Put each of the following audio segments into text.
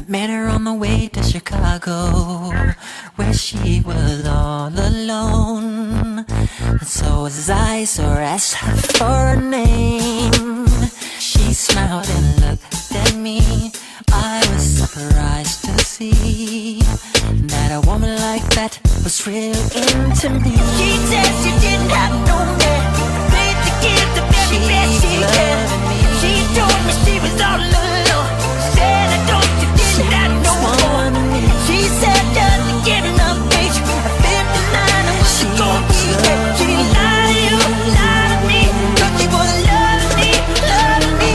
Met her on the way to Chicago, where she was all alone. And so as I saw her, asked her for a name, she smiled and looked at me. I was surprised to see that a woman like that was real into me. She said she didn't have no man, paid to give the very best she can. She told me she was all alone, said I don't you didn't have no one. She said just to get enough age, at 59 I was a gold digger. She lied to you, lied to me, thought she was loving me,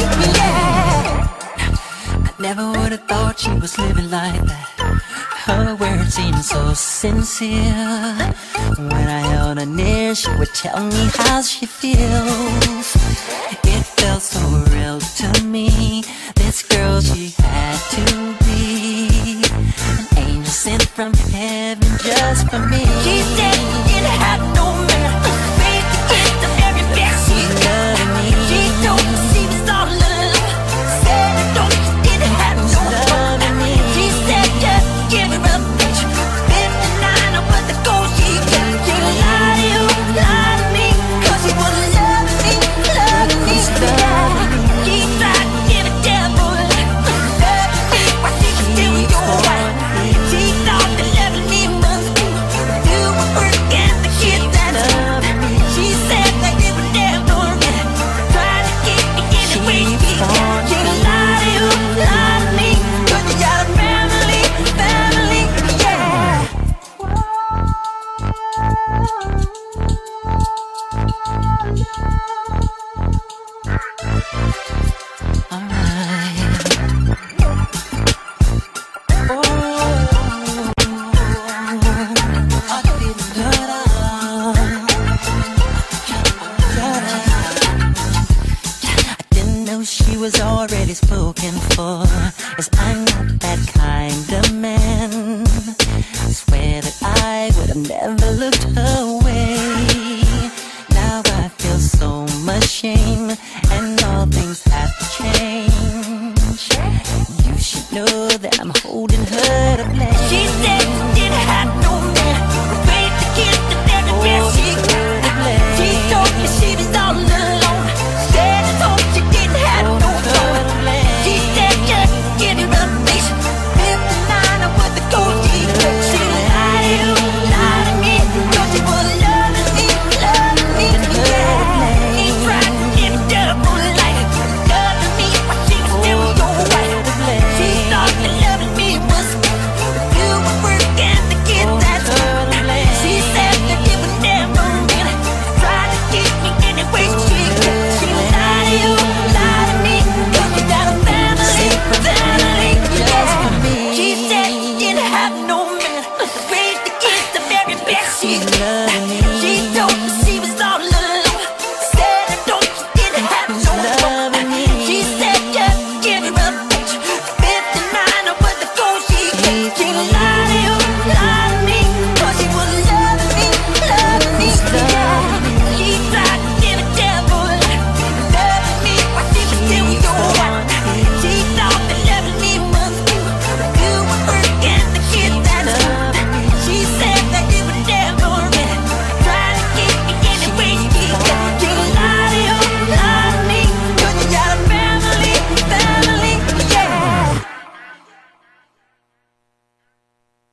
yeah. I never would have thought she was living like that. Her words seemed so sincere. When I held her near, she would tell me how she feels. It felt so real to me. This girl, she had to be an angel sent from heaven just for me. She said she didn't have no man, paid to get the very best she can. She told me she was all alone, said I don't you didn't have no one. She said just give her a bitch, 59 I was the gold she got. She lied to you, lied to me, cause she was loving me, yeah. She tried to give a devil love me, while she was still your wife. She thought that loving me must be do work and the kids that love me. She said that it would never end, trying to keep me any way she can. She lied to you, lied to me, cause you got a family, yeah. She was already spoken for, as I'm not that kind of man. I swear that I would have never looked her